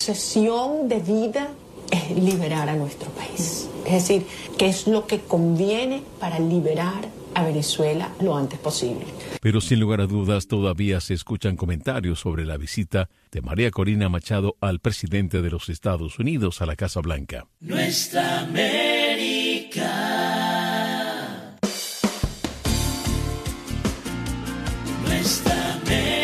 Sesión de vida es liberar a nuestro país. Es decir, ¿qué es lo que conviene para liberar a Venezuela lo antes posible? Pero sin lugar a dudas todavía se escuchan comentarios sobre la visita de María Corina Machado al presidente de los Estados Unidos a la Casa Blanca. Nuestra América. Nuestra América.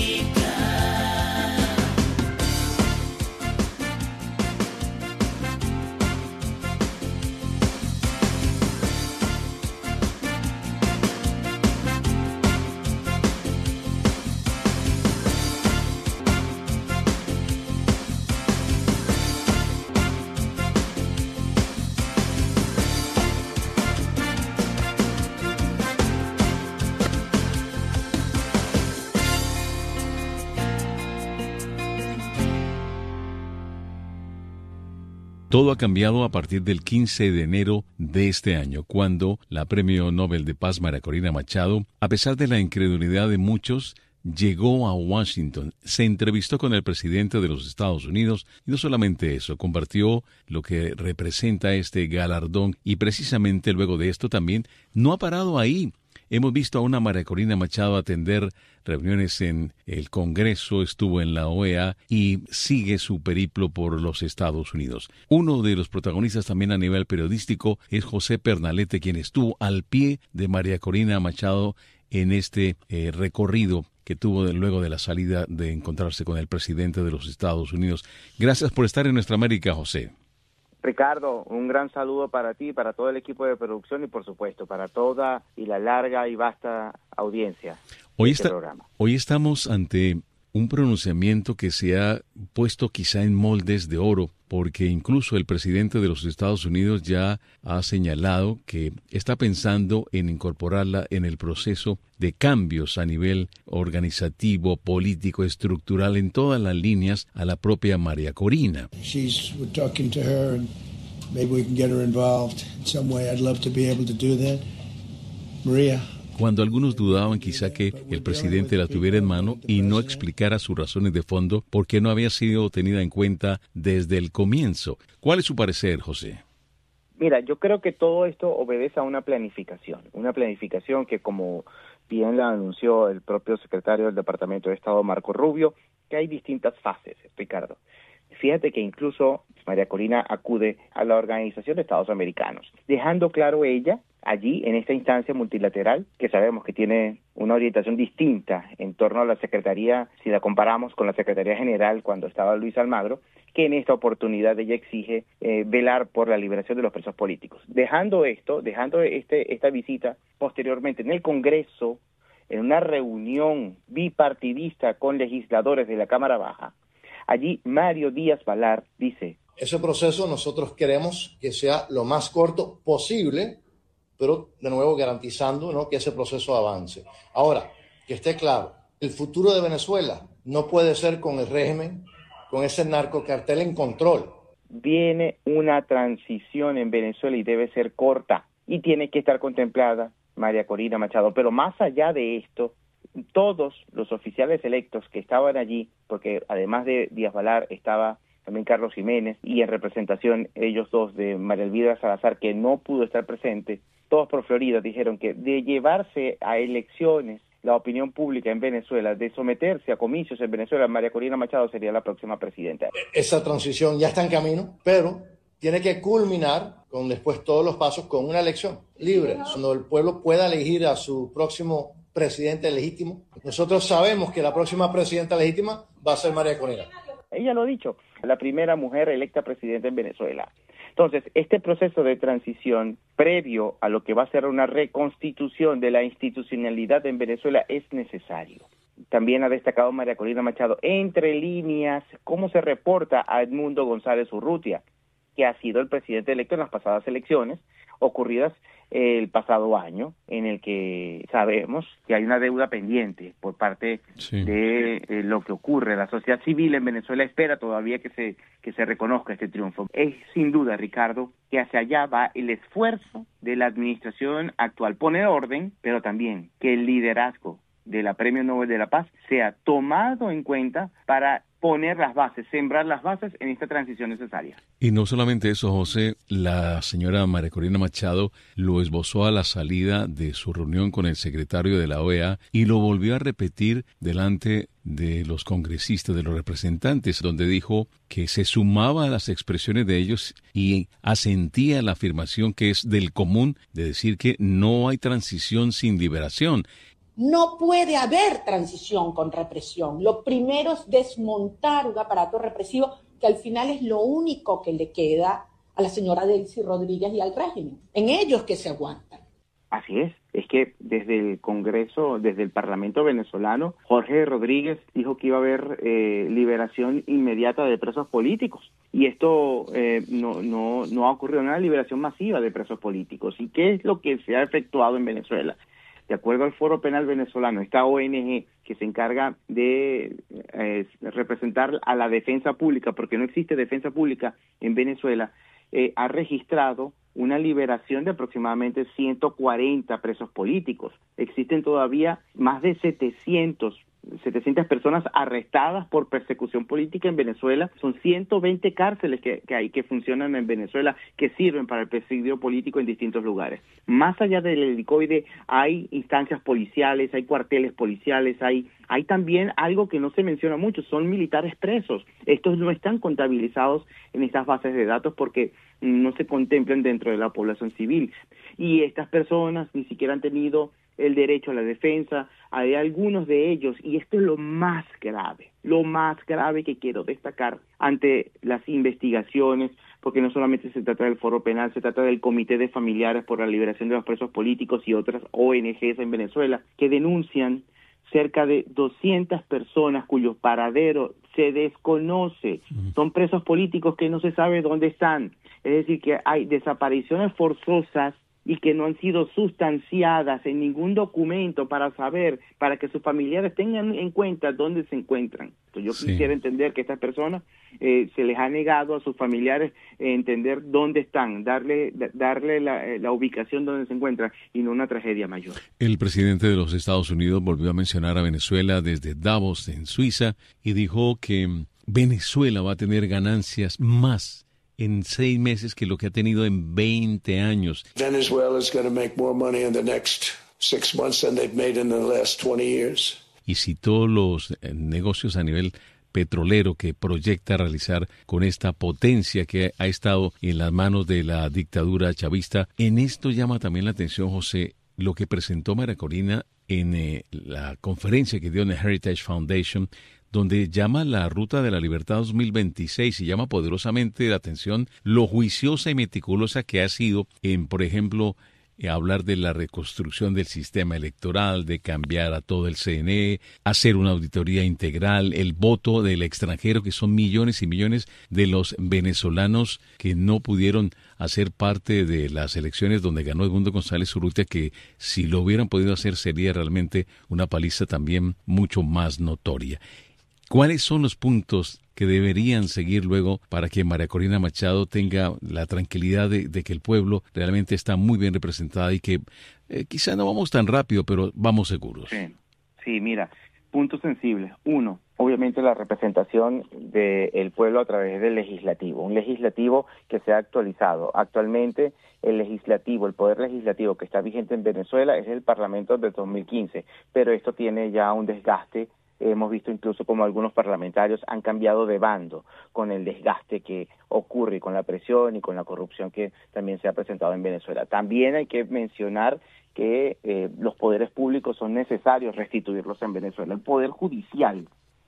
Todo ha cambiado a partir del 15 de enero de este año, cuando la Premio Nobel de Paz María Corina Machado, a pesar de la incredulidad de muchos, llegó a Washington, se entrevistó con el presidente de los Estados Unidos y no solamente eso, compartió lo que representa este galardón y precisamente luego de esto también no ha parado ahí. Hemos visto a una María Corina Machado atender reuniones en el Congreso, estuvo en la OEA y sigue su periplo por los Estados Unidos. Uno de los protagonistas también a nivel periodístico es José Pernalete, quien estuvo al pie de María Corina Machado en este recorrido que tuvo luego de la salida de encontrarse con el presidente de los Estados Unidos. Gracias por estar en Nuestra América, José. Ricardo, un gran saludo para ti, para todo el equipo de producción y por supuesto para toda y la larga y vasta audiencia de este programa. Hoy estamos ante un pronunciamiento que se ha puesto quizá en moldes de oro, porque incluso el presidente de los Estados Unidos ya ha señalado que está pensando en incorporarla en el proceso de cambios a nivel organizativo, político, estructural, en todas las líneas a la propia María Corina. We're talking to her and maybe we can get her involved in some way. I'd love to be able to do that. María. Cuando algunos dudaban quizá que el presidente la tuviera en mano y no explicara sus razones de fondo porque no había sido tenida en cuenta desde el comienzo. ¿Cuál es su parecer, José? Mira, yo creo que todo esto obedece a una planificación que, como bien la anunció el propio secretario del Departamento de Estado, Marco Rubio, que hay distintas fases, Ricardo. Fíjate que incluso María Corina acude a la Organización de Estados Americanos, dejando claro ella, allí en esta instancia multilateral, que sabemos que tiene una orientación distinta en torno a la Secretaría, si la comparamos con la Secretaría General cuando estaba Luis Almagro, que en esta oportunidad ella exige velar por la liberación de los presos políticos. Dejando esta visita posteriormente en el Congreso, en una reunión bipartidista con legisladores de la Cámara Baja, allí Mario Díaz Balart dice: ese proceso nosotros queremos que sea lo más corto posible, pero de nuevo garantizando, ¿no?, que ese proceso avance. Ahora, que esté claro, el futuro de Venezuela no puede ser con el régimen, con ese narcocartel en control. Viene una transición en Venezuela y debe ser corta y tiene que estar contemplada María Corina Machado. Pero más allá de esto, todos los oficiales electos que estaban allí, porque además de Díaz Balart estaba también Carlos Jiménez, y en representación ellos dos de María Elvira Salazar, que no pudo estar presente, todos por Florida dijeron que de llevarse a elecciones la opinión pública en Venezuela, de someterse a comicios en Venezuela, María Corina Machado sería la próxima presidenta. Esa transición ya está en camino, pero tiene que culminar con después todos los pasos con una elección libre, cuando el pueblo pueda elegir a su próximo presidente legítimo. Nosotros sabemos que la próxima presidenta legítima va a ser María Corina. Ella lo ha dicho, la primera mujer electa presidenta en Venezuela. Entonces, este proceso de transición previo a lo que va a ser una reconstitución de la institucionalidad en Venezuela es necesario. También ha destacado María Corina Machado, entre líneas, cómo se reporta a Edmundo González Urrutia, que ha sido el presidente electo en las pasadas elecciones ocurridas el pasado año, en el que sabemos que hay una deuda pendiente por parte de lo que ocurre. La sociedad civil en Venezuela espera todavía que se reconozca este triunfo. Es sin duda, Ricardo, que hacia allá va el esfuerzo de la administración actual, poner orden, pero también que el liderazgo de la Premio Nobel de la Paz sea tomado en cuenta para poner las bases, sembrar las bases en esta transición necesaria. Y no solamente eso, José, la señora María Corina Machado lo esbozó a la salida de su reunión con el secretario de la OEA y lo volvió a repetir delante de los congresistas, de los representantes, donde dijo que se sumaba a las expresiones de ellos y asentía a la afirmación que es del común de decir que no hay transición sin liberación. No puede haber transición con represión. Lo primero es desmontar un aparato represivo que al final es lo único que le queda a la señora Delcy Rodríguez y al régimen. En ellos que se aguantan. Así es que desde el Congreso, desde el Parlamento venezolano, Jorge Rodríguez dijo que iba a haber liberación inmediata de presos políticos. Y esto no ha ocurrido, una liberación masiva de presos políticos. ¿Y qué es lo que se ha efectuado en Venezuela? De acuerdo al Foro Penal Venezolano, esta ONG que se encarga de representar a la defensa pública, porque no existe defensa pública en Venezuela, ha registrado una liberación de aproximadamente 140 presos políticos. Existen todavía más de 700 personas arrestadas por persecución política en Venezuela. Son 120 cárceles que hay que funcionan en Venezuela, que sirven para el presidio político en distintos lugares. Más allá del helicoide hay instancias policiales, hay cuarteles policiales, hay también algo que no se menciona mucho, son militares presos. Estos no están contabilizados en estas bases de datos porque no se contemplan dentro de la población civil. Y estas personas ni siquiera han tenido el derecho a la defensa. Hay algunos de ellos, y esto es lo más grave que quiero destacar ante las investigaciones, porque no solamente se trata del Foro Penal, se trata del Comité de Familiares por la Liberación de los Presos Políticos y otras ONGs en Venezuela, que denuncian cerca de 200 personas cuyo paradero se desconoce. Son presos políticos que no se sabe dónde están. Es decir, que hay desapariciones forzosas y que no han sido sustanciadas en ningún documento para saber, para que sus familiares tengan en cuenta dónde se encuentran. Entonces, yo quisiera entender que estas personas se les ha negado a sus familiares entender dónde están, darle la ubicación donde se encuentran y no una tragedia mayor. El presidente de los Estados Unidos volvió a mencionar a Venezuela desde Davos, en Suiza, y dijo que Venezuela va a tener ganancias más en 6 meses que lo que ha tenido en 20 años. Venezuela is going to make more money in the next 6 months than they've made in the last 20 years. Y citó los negocios a nivel petrolero que proyecta realizar con esta potencia que ha estado en las manos de la dictadura chavista. En esto llama también la atención, José, lo que presentó María Corina en la conferencia que dio en el Heritage Foundation, donde llama la Ruta de la Libertad 2026 y llama poderosamente la atención lo juiciosa y meticulosa que ha sido en, por ejemplo, hablar de la reconstrucción del sistema electoral, de cambiar a todo el CNE, hacer una auditoría integral, el voto del extranjero, que son millones y millones de los venezolanos que no pudieron hacer parte de las elecciones donde ganó Edmundo González Urrutia, que si lo hubieran podido hacer sería realmente una paliza también mucho más notoria. ¿Cuáles son los puntos que deberían seguir luego para que María Corina Machado tenga la tranquilidad de que el pueblo realmente está muy bien representado y que quizá no vamos tan rápido, pero vamos seguros? Sí, mira, puntos sensibles. 1, obviamente la representación del pueblo a través del legislativo, un legislativo que se ha actualizado. Actualmente el poder legislativo que está vigente en Venezuela es el Parlamento de 2015, pero esto tiene ya un desgaste. Hemos visto incluso como algunos parlamentarios han cambiado de bando con el desgaste que ocurre, con la presión y con la corrupción que también se ha presentado en Venezuela. También hay que mencionar que los poderes públicos son necesarios restituirlos en Venezuela. El Poder Judicial,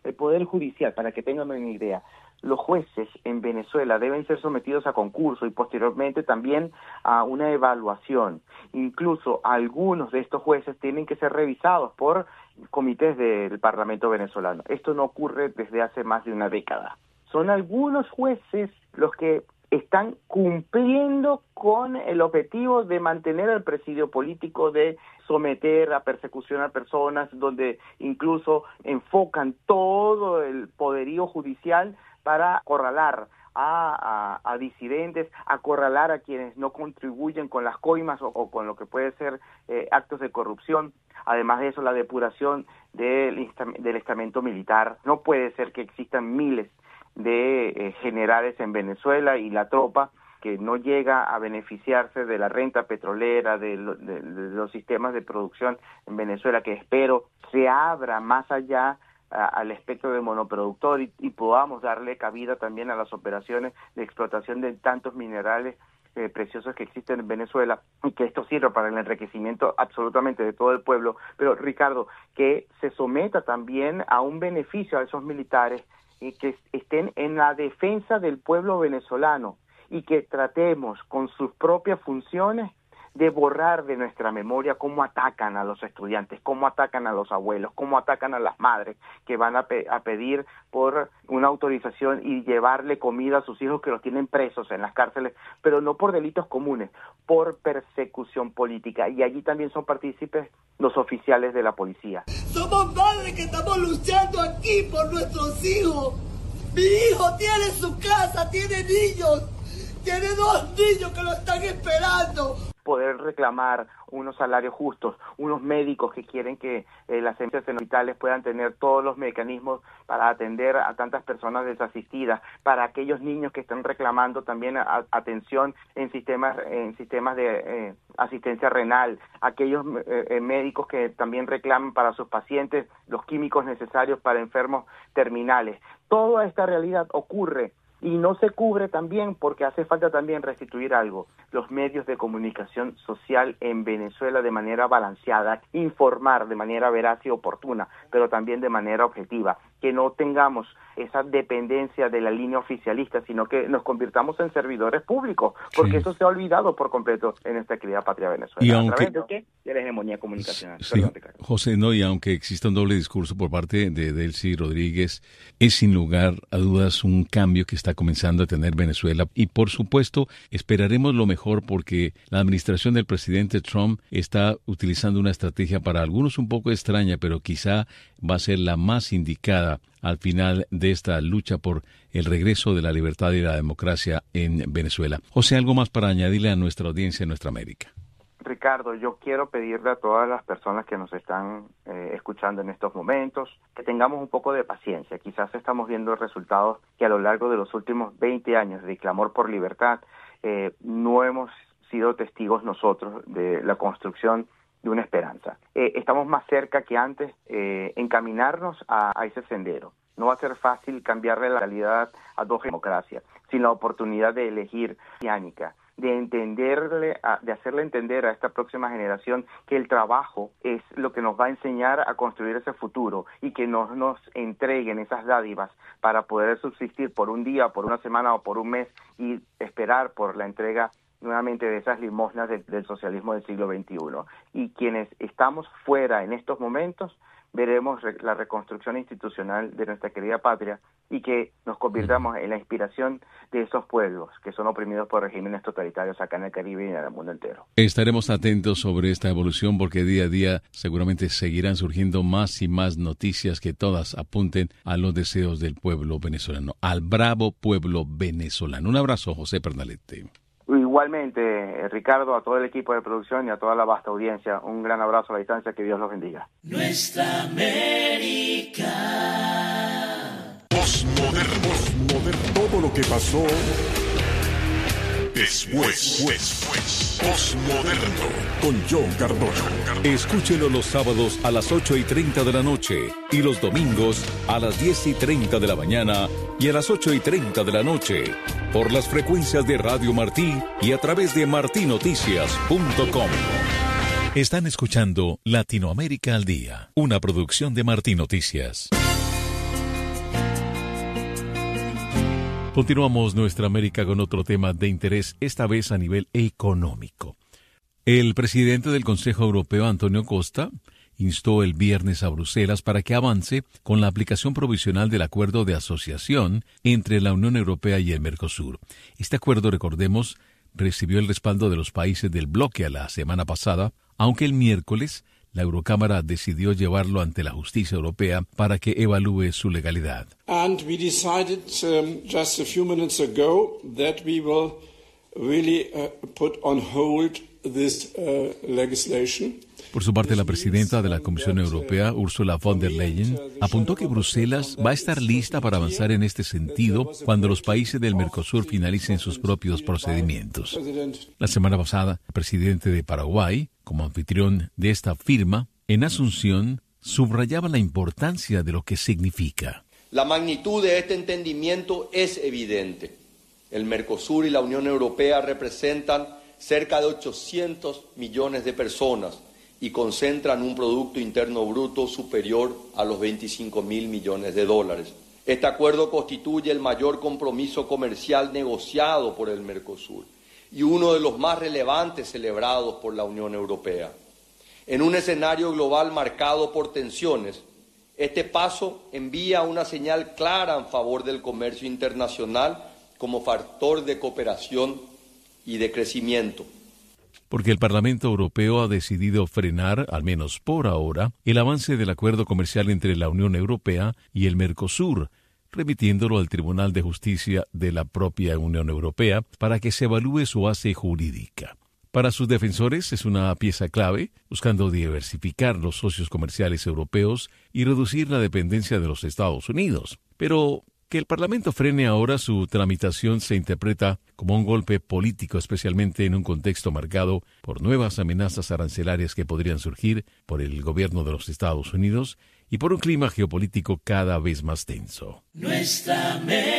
para que tengan una idea, los jueces en Venezuela deben ser sometidos a concurso y posteriormente también a una evaluación. Incluso algunos de estos jueces tienen que ser revisados por comités del Parlamento venezolano. Esto no ocurre desde hace más de una década. Son algunos jueces los que están cumpliendo con el objetivo de mantener el presidio político, de someter a persecución a personas, donde incluso enfocan todo el poderío judicial para acorralar a disidentes, acorralar a quienes no contribuyen con las coimas o con lo que puede ser actos de corrupción. Además de eso, la depuración del estamento militar. No puede ser que existan miles de generales en Venezuela y la tropa que no llega a beneficiarse de la renta petrolera, de los sistemas de producción en Venezuela, que espero se abra más allá al espectro del monoproductor y podamos darle cabida también a las operaciones de explotación de tantos minerales preciosos que existen en Venezuela, y que esto sirva para el enriquecimiento absolutamente de todo el pueblo. Pero, Ricardo, que se someta también a un beneficio a esos militares que estén en la defensa del pueblo venezolano y que tratemos con sus propias funciones de borrar de nuestra memoria cómo atacan a los estudiantes, cómo atacan a los abuelos, cómo atacan a las madres que van a pedir por una autorización y llevarle comida a sus hijos que los tienen presos en las cárceles, pero no por delitos comunes, por persecución política. Y allí también son partícipes los oficiales de la policía. Somos madres que estamos luchando aquí por nuestros hijos. Mi hijo tiene su casa, tiene niños, tiene 2 niños que lo están esperando. Poder reclamar unos salarios justos, unos médicos que quieren que las empresas en hospitales puedan tener todos los mecanismos para atender a tantas personas desasistidas, para aquellos niños que están reclamando también atención en sistemas de asistencia renal, aquellos médicos que también reclaman para sus pacientes los químicos necesarios para enfermos terminales. Toda esta realidad ocurre y no se cubre también porque hace falta también restituir algo, los medios de comunicación social en Venezuela de manera balanceada, informar de manera veraz y oportuna, pero también de manera objetiva, que no tengamos esa dependencia de la línea oficialista, sino que nos convirtamos en servidores públicos, porque eso se ha olvidado por completo en esta querida patria Venezuela. Y aunque, ¿a través de qué? De la hegemonía comunicacional. Sí, José, no, y aunque exista un doble discurso por parte de Delcy Rodríguez, es sin lugar a dudas un cambio que está comenzando a tener Venezuela, y por supuesto esperaremos lo mejor porque la administración del presidente Trump está utilizando una estrategia para algunos un poco extraña, pero quizá va a ser la más indicada al final de esta lucha por el regreso de la libertad y la democracia en Venezuela. José, ¿algo más para añadirle a nuestra audiencia en Nuestra América? Ricardo, yo quiero pedirle a todas las personas que nos están escuchando en estos momentos que tengamos un poco de paciencia. Quizás estamos viendo resultados que a lo largo de los últimos 20 años de clamor por libertad no hemos sido testigos nosotros de la construcción de una esperanza. Estamos más cerca que antes encaminarnos a ese sendero. No va a ser fácil cambiarle la realidad a 2 democracias, sin la oportunidad de elegir oceánica, de hacerle entender a esta próxima generación que el trabajo es lo que nos va a enseñar a construir ese futuro y que nos entreguen esas dádivas para poder subsistir por un día, por una semana o por un mes y esperar por la entrega nuevamente de esas limosnas del socialismo del siglo XXI. Y quienes estamos fuera en estos momentos veremos la reconstrucción institucional de nuestra querida patria y que nos convirtamos en la inspiración de esos pueblos que son oprimidos por regímenes totalitarios acá en el Caribe y en el mundo entero. Estaremos atentos sobre esta evolución porque día a día seguramente seguirán surgiendo más y más noticias que todas apunten a los deseos del pueblo venezolano, al bravo pueblo venezolano. Un abrazo, José Pernalete. Igualmente, Ricardo, a todo el equipo de producción y a toda la vasta audiencia, un gran abrazo a la distancia, que Dios los bendiga. Nuestra América. Postmoderno. Todo lo que pasó después. Postmoderno con John Cardona. Escúchelo los sábados a las 8:30 de la noche y los domingos a las 10:30 de la mañana y a las 8:30 de la noche por las frecuencias de Radio Martí y a través de martinoticias.com. Están escuchando Latinoamérica al Día, una producción de Martí Noticias. Continuamos Nuestra América con otro tema de interés, esta vez a nivel económico. El presidente del Consejo Europeo, Antonio Costa, instó el viernes a Bruselas para que avance con la aplicación provisional del acuerdo de asociación entre la Unión Europea y el Mercosur. Este acuerdo, recordemos, recibió el respaldo de los países del bloque a la semana pasada, aunque el miércoles la Eurocámara decidió llevarlo ante la justicia europea para que evalúe su legalidad. And we decided just a few minutes ago that we will really put on hold this legislation. Por su parte, la presidenta de la Comisión Europea, Ursula von der Leyen, apuntó que Bruselas va a estar lista para avanzar en este sentido cuando los países del Mercosur finalicen sus propios procedimientos. La semana pasada, el presidente de Paraguay, como anfitrión de esta firma, en Asunción, subrayaba la importancia de lo que significa. La magnitud de este entendimiento es evidente. El Mercosur y la Unión Europea representan cerca de 800 millones de personas y concentran un Producto Interno Bruto superior a los 25.000 millones de dólares. Este acuerdo constituye el mayor compromiso comercial negociado por el Mercosur y uno de los más relevantes celebrados por la Unión Europea. En un escenario global marcado por tensiones, este paso envía una señal clara en favor del comercio internacional como factor de cooperación y de crecimiento. Porque el Parlamento Europeo ha decidido frenar, al menos por ahora, el avance del acuerdo comercial entre la Unión Europea y el Mercosur, remitiéndolo al Tribunal de Justicia de la propia Unión Europea para que se evalúe su base jurídica. Para sus defensores es una pieza clave, buscando diversificar los socios comerciales europeos y reducir la dependencia de los Estados Unidos. Pero que el Parlamento frene ahora su tramitación se interpreta como un golpe político, especialmente en un contexto marcado por nuevas amenazas arancelarias que podrían surgir por el gobierno de los Estados Unidos y por un clima geopolítico cada vez más tenso. Nuestra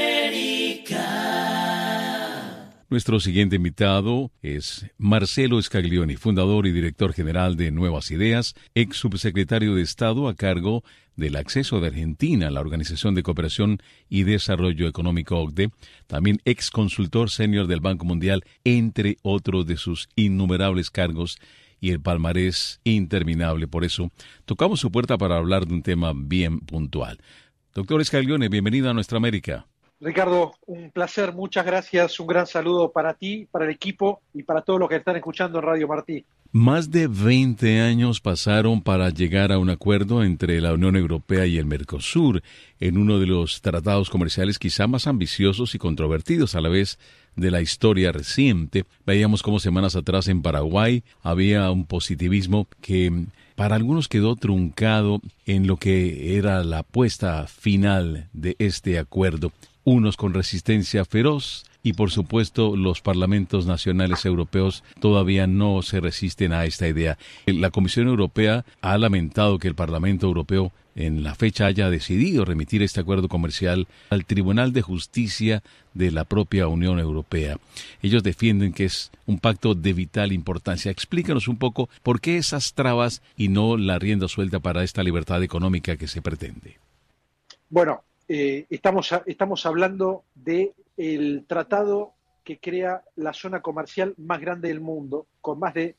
América. Nuestro siguiente invitado es Marcelo Scaglioni, fundador y director general de Nuevas Ideas, ex subsecretario de Estado a cargo del acceso de Argentina a la Organización de Cooperación y Desarrollo Económico OCDE, también ex consultor senior del Banco Mundial, entre otros de sus innumerables cargos y el palmarés interminable. Por eso, tocamos su puerta para hablar de un tema bien puntual. Doctor Scaglioni, bienvenido a Nuestra América. Ricardo, un placer, muchas gracias, un gran saludo para ti, para el equipo y para todos los que están escuchando en Radio Martí. Más de 20 años pasaron para llegar a un acuerdo entre la Unión Europea y el Mercosur, en uno de los tratados comerciales quizá más ambiciosos y controvertidos a la vez de la historia reciente. Veíamos cómo semanas atrás en Paraguay había un positivismo que para algunos quedó truncado en lo que era la puesta final de este acuerdo. Unos con resistencia feroz y, por supuesto, los parlamentos nacionales europeos todavía no se resisten a esta idea. La Comisión Europea ha lamentado que el Parlamento Europeo en la fecha haya decidido remitir este acuerdo comercial al Tribunal de Justicia de la propia Unión Europea. Ellos defienden que es un pacto de vital importancia. Explícanos un poco por qué esas trabas y no la rienda suelta para esta libertad económica que se pretende. Bueno, estamos hablando del tratado que crea la zona comercial más grande del mundo, con más de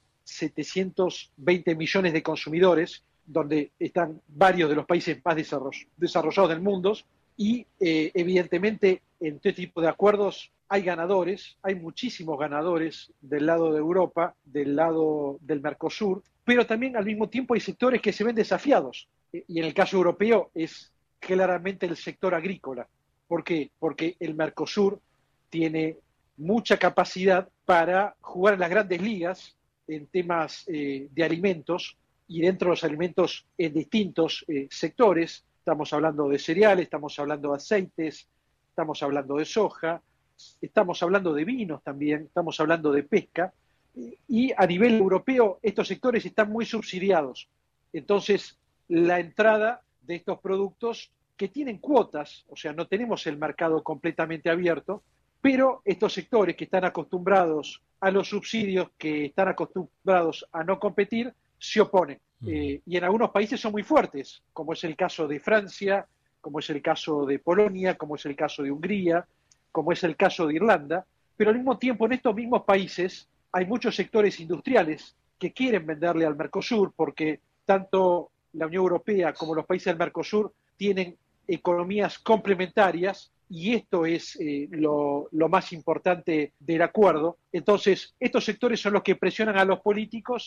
720 millones de consumidores, donde están varios de los países más desarrollados del mundo, y evidentemente en este tipo de acuerdos hay ganadores, hay muchísimos ganadores del lado de Europa, del lado del Mercosur, pero también al mismo tiempo hay sectores que se ven desafiados, y en el caso europeo es claramente el sector agrícola. ¿Por qué? Porque el Mercosur tiene mucha capacidad para jugar en las grandes ligas en temas de alimentos, y dentro de los alimentos en distintos sectores. Estamos hablando de cereales, estamos hablando de aceites, estamos hablando de soja, estamos hablando de vinos también, estamos hablando de pesca, y a nivel europeo estos sectores están muy subsidiados. Entonces, la entrada de estos productos que tienen cuotas, o sea, no tenemos el mercado completamente abierto, pero estos sectores que están acostumbrados a los subsidios, que están acostumbrados a no competir, se oponen. Y en algunos países son muy fuertes, como es el caso de Francia, como es el caso de Polonia, como es el caso de Hungría, como es el caso de Irlanda, pero al mismo tiempo en estos mismos países hay muchos sectores industriales que quieren venderle al Mercosur, porque tanto la Unión Europea como los países del Mercosur tienen economías complementarias, y esto es lo más importante del acuerdo. Entonces, estos sectores son los que presionan a los políticos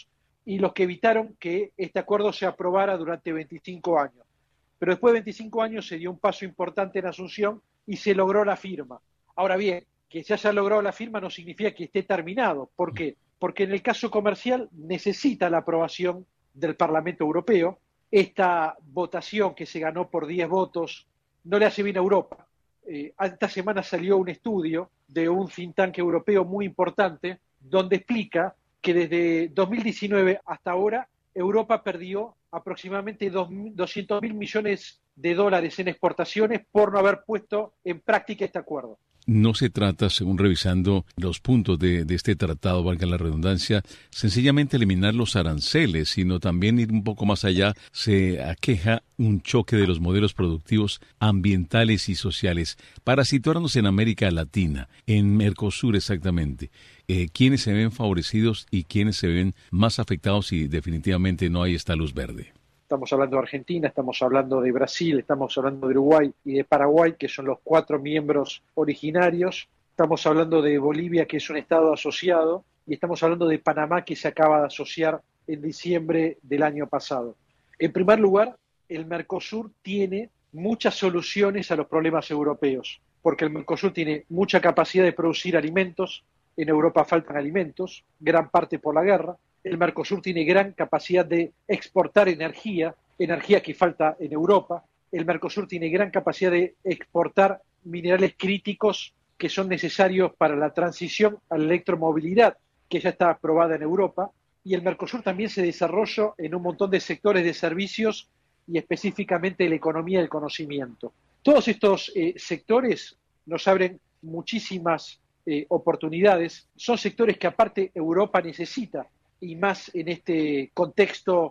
y los que evitaron que este acuerdo se aprobara durante 25 años. Pero después de 25 años se dio un paso importante en Asunción y se logró la firma. Ahora bien, que se haya logrado la firma no significa que esté terminado. ¿Por qué? Porque en el caso comercial necesita la aprobación del Parlamento Europeo. Esta votación que se ganó por 10 votos no le hace bien a Europa. Esta semana salió un estudio de un think tank europeo muy importante donde explica que desde 2019 hasta ahora Europa perdió aproximadamente 200.000 millones de dólares en exportaciones por no haber puesto en práctica este acuerdo. No se trata, según revisando los puntos de este tratado, valga la redundancia, sencillamente eliminar los aranceles, sino también ir un poco más allá. Se aqueja un choque de los modelos productivos ambientales y sociales. Para situarnos en América Latina, en Mercosur exactamente, ¿quiénes se ven favorecidos y quiénes se ven más afectados si definitivamente no hay esta luz verde? Estamos hablando de Argentina, estamos hablando de Brasil, estamos hablando de Uruguay y de Paraguay, que son los 4 miembros originarios. Estamos hablando de Bolivia, que es un estado asociado, y estamos hablando de Panamá, que se acaba de asociar en diciembre del año pasado. En primer lugar, el Mercosur tiene muchas soluciones a los problemas europeos, porque el Mercosur tiene mucha capacidad de producir alimentos. En Europa faltan alimentos, gran parte por la guerra. El Mercosur tiene gran capacidad de exportar energía que falta en Europa. El Mercosur tiene gran capacidad de exportar minerales críticos que son necesarios para la transición a la electromovilidad, que ya está aprobada en Europa. Y el Mercosur también se desarrolla en un montón de sectores de servicios y específicamente la economía del conocimiento. Todos estos sectores nos abren muchísimas oportunidades. Son sectores que aparte Europa necesita, y más en este contexto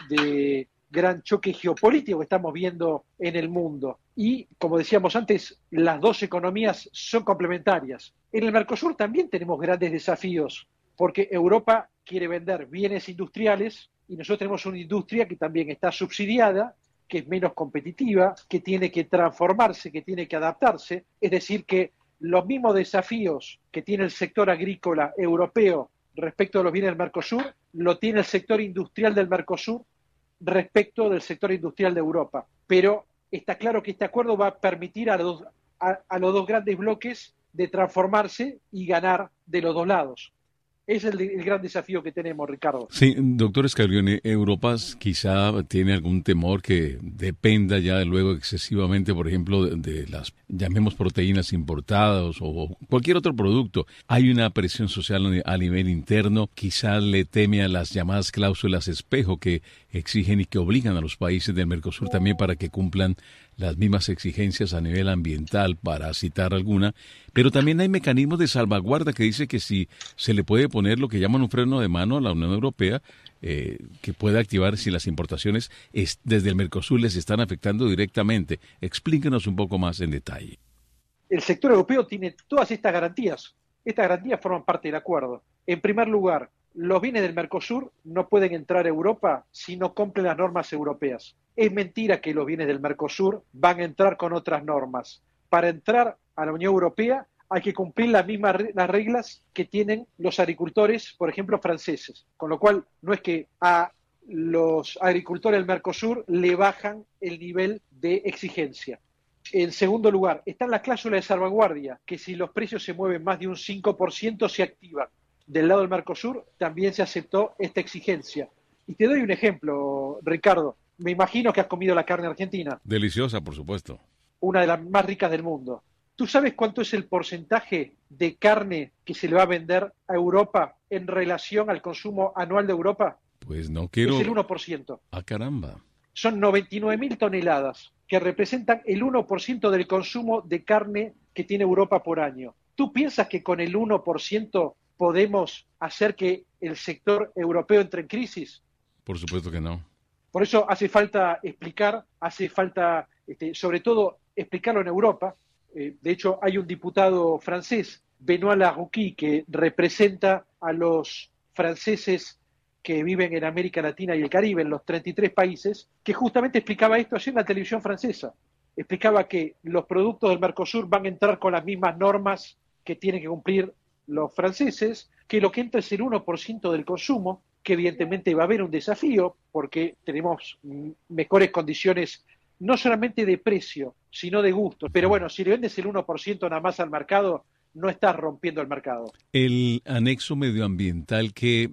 de gran choque geopolítico que estamos viendo en el mundo. Y, como decíamos antes, las dos economías son complementarias. En el Mercosur también tenemos grandes desafíos, porque Europa quiere vender bienes industriales y nosotros tenemos una industria que también está subsidiada, que es menos competitiva, que tiene que transformarse, que tiene que adaptarse. Es decir, que los mismos desafíos que tiene el sector agrícola europeo respecto a los bienes del Mercosur, lo tiene el sector industrial del Mercosur respecto del sector industrial de Europa. Pero está claro que este acuerdo va a permitir a los dos grandes bloques de transformarse y ganar de los dos lados. Ese es el gran desafío que tenemos, Ricardo. Sí, doctor Scaglione, Europa quizá tiene algún temor que dependa ya luego excesivamente, por ejemplo, de las, llamemos, proteínas importadas o cualquier otro producto. Hay una presión social a nivel interno, quizá le teme a las llamadas cláusulas espejo que exigen y que obligan a los países del Mercosur también para que cumplan las mismas exigencias a nivel ambiental, para citar alguna, pero también hay mecanismos de salvaguarda que dice que si se le puede poner lo que llaman un freno de mano a la Unión Europea, que puede activar si las importaciones desde el Mercosur les están afectando directamente. Explíquenos un poco más en detalle. El sector europeo tiene todas estas garantías. Estas garantías forman parte del acuerdo. En primer lugar, los bienes del Mercosur no pueden entrar a Europa si no cumplen las normas europeas. Es mentira que los bienes del Mercosur van a entrar con otras normas. Para entrar a la Unión Europea hay que cumplir las reglas que tienen los agricultores, por ejemplo, franceses. Con lo cual, no es que a los agricultores del Mercosur le bajan el nivel de exigencia. En segundo lugar, están las cláusulas de salvaguardia, que si los precios se mueven más de un 5% se activan. Del lado del Mercosur también se aceptó esta exigencia. Y te doy un ejemplo, Ricardo. Me imagino que has comido la carne argentina. Deliciosa, por supuesto. Una de las más ricas del mundo. ¿Tú sabes cuánto es el porcentaje de carne que se le va a vender a Europa en relación al consumo anual de Europa? Pues no quiero... Es el 1%. ¡Ah, caramba! Son 99.000 toneladas, que representan el 1% del consumo de carne que tiene Europa por año. ¿Tú piensas que con el 1% podemos hacer que el sector europeo entre en crisis? Por supuesto que no. Por eso hace falta explicar, hace falta, sobre todo, explicarlo en Europa. De hecho, hay un diputado francés, Benoît Larouquie, que representa a los franceses que viven en América Latina y el Caribe, en los 33 países, que justamente explicaba esto ayer en la televisión francesa. Explicaba que los productos del Mercosur van a entrar con las mismas normas que tienen que cumplir los franceses, que lo que entra es el 1% del consumo, que evidentemente va a haber un desafío porque tenemos mejores condiciones no solamente de precio, sino de gusto. Pero bueno, si le vendes el 1% nada más al mercado, no estás rompiendo el mercado. El anexo medioambiental que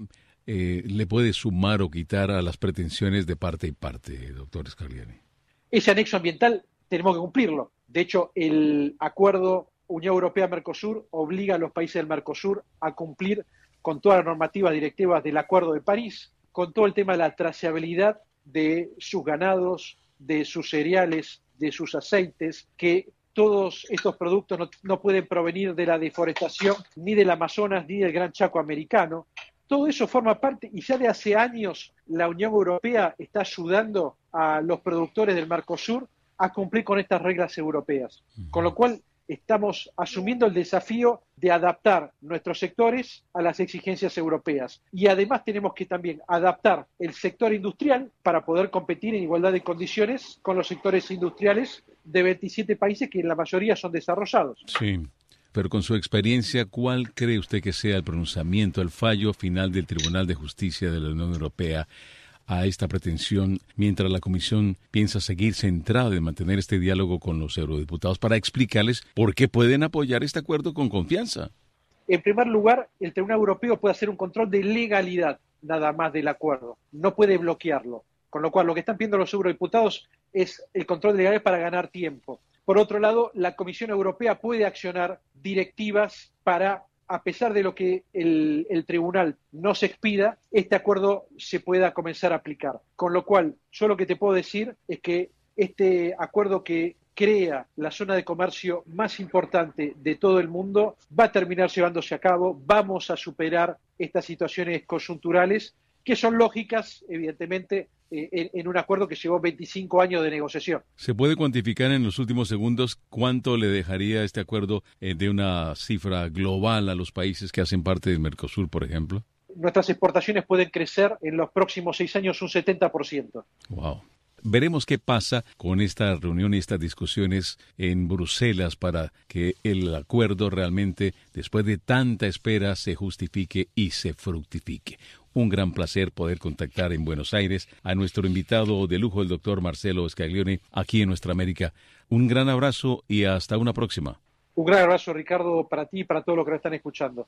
le puede sumar o quitar a las pretensiones de parte y parte, doctor Scagliani. Ese anexo ambiental tenemos que cumplirlo. De hecho, el acuerdo Unión Europea-Mercosur obliga a los países del Mercosur a cumplir con todas las normativas directivas del Acuerdo de París, con todo el tema de la trazabilidad de sus ganados, de sus cereales, de sus aceites, que todos estos productos no pueden provenir de la deforestación ni del Amazonas ni del Gran Chaco americano. Todo eso forma parte, y ya de hace años la Unión Europea está ayudando a los productores del Mercosur a cumplir con estas reglas europeas. Con lo cual estamos asumiendo el desafío de adaptar nuestros sectores a las exigencias europeas. Y además tenemos que también adaptar el sector industrial para poder competir en igualdad de condiciones con los sectores industriales de 27 países que en la mayoría son desarrollados. Sí. Pero con su experiencia, ¿cuál cree usted que sea el pronunciamiento, el fallo final del Tribunal de Justicia de la Unión Europea a esta pretensión, mientras la Comisión piensa seguir centrada en mantener este diálogo con los eurodiputados para explicarles por qué pueden apoyar este acuerdo con confianza? En primer lugar, el Tribunal Europeo puede hacer un control de legalidad nada más del acuerdo, no puede bloquearlo. Con lo cual, lo que están pidiendo los eurodiputados es el control de legalidad para ganar tiempo. Por otro lado, la Comisión Europea puede accionar directivas para, a pesar de lo que el tribunal nos expida, este acuerdo se pueda comenzar a aplicar. Con lo cual, yo lo que te puedo decir es que este acuerdo que crea la zona de comercio más importante de todo el mundo va a terminar llevándose a cabo. Vamos a superar estas situaciones coyunturales que son lógicas, evidentemente, en un acuerdo que llevó 25 años de negociación. ¿Se puede cuantificar en los últimos segundos cuánto le dejaría este acuerdo de una cifra global a los países que hacen parte del Mercosur, por ejemplo? Nuestras exportaciones pueden crecer en los próximos 6 años un 70%. Wow. Veremos qué pasa con esta reunión y estas discusiones en Bruselas para que el acuerdo realmente, después de tanta espera, se justifique y se fructifique. Un gran placer poder contactar en Buenos Aires a nuestro invitado de lujo, el doctor Marcelo Scagliani, aquí en Nuestra América. Un gran abrazo y hasta una próxima. Un gran abrazo, Ricardo, para ti y para todos los que nos están escuchando.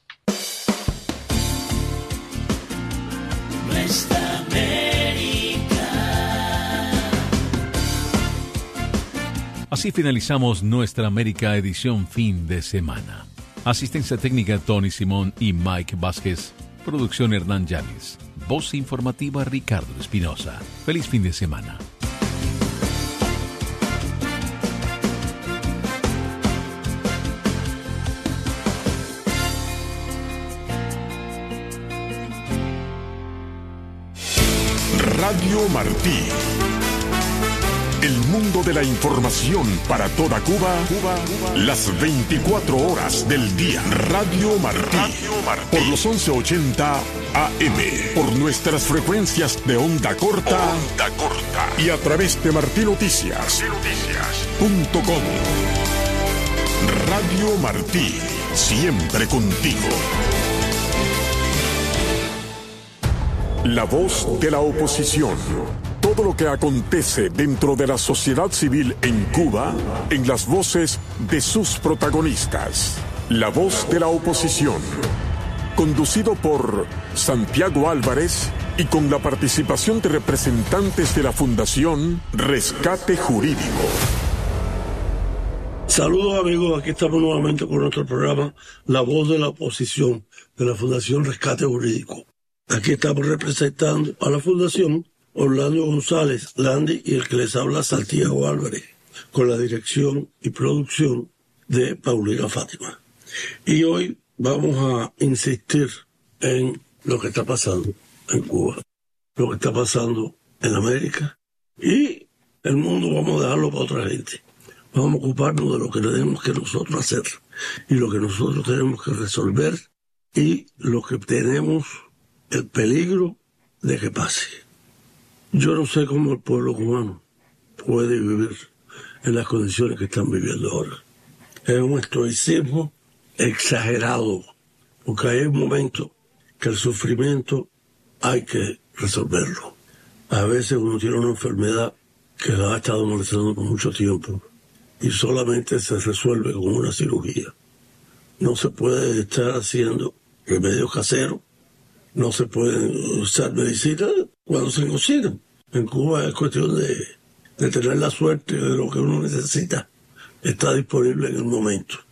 Nuestra América. Así finalizamos Nuestra América edición fin de semana. Asistencia técnica Tony Simón y Mike Vázquez. Producción Hernán Llanes. Voz informativa Ricardo Espinosa. Feliz fin de semana. Radio Martí. El mundo de la información para toda Cuba, las 24 horas del día. Radio Martí. Por los 1180 AM. Por nuestras frecuencias de onda corta. Y a través de martinoticias.com. Radio Martí. Siempre contigo. La voz de la oposición. Todo lo que acontece dentro de la sociedad civil en Cuba, en las voces de sus protagonistas. La voz de la oposición. Conducido por Santiago Álvarez y con la participación de representantes de la Fundación Rescate Jurídico. Saludos amigos, aquí estamos nuevamente con nuestro programa La Voz de la Oposición de la Fundación Rescate Jurídico. Aquí estamos representando a la Fundación Orlando González, Landy y el que les habla Santiago Álvarez, con la dirección y producción de Paulina Fátima. Y hoy vamos a insistir en lo que está pasando en Cuba, lo que está pasando en América y el mundo vamos a dejarlo para otra gente. Vamos a ocuparnos de lo que tenemos que nosotros hacer y lo que nosotros tenemos que resolver y lo que tenemos el peligro de que pase. Yo no sé cómo el pueblo cubano puede vivir en las condiciones que están viviendo ahora. Es un estoicismo exagerado, porque hay un momento que el sufrimiento hay que resolverlo. A veces uno tiene una enfermedad que la ha estado molestando por mucho tiempo y solamente se resuelve con una cirugía. No se puede estar haciendo remedios caseros, no se pueden usar medicinas cuando se consigan. En Cuba es cuestión de tener la suerte de lo que uno necesita. Está disponible en el momento.